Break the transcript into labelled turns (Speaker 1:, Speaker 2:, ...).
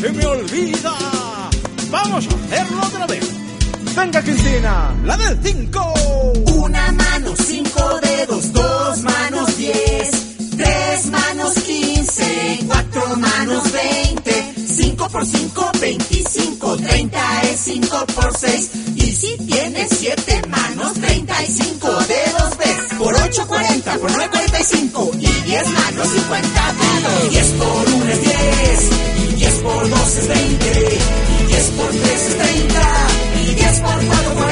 Speaker 1: se me olvida. Vamos a hacerlo otra vez. Venga, Cristina, la del 5.
Speaker 2: Una mano, 5 dedos, 2 manos, 10, 3 manos, 15, 4 manos, 20, 5 por 5, 25, 30 es 5 por 6. Y si tienes 7 manos, 35 dedos ves. Por 8, 40, por 9, 45. Y 10 manos, 50 dedos. 10 por 1 es 10. Y 10 por 2 es 20. Y 10 por 3 es 30. Y 10 por 4,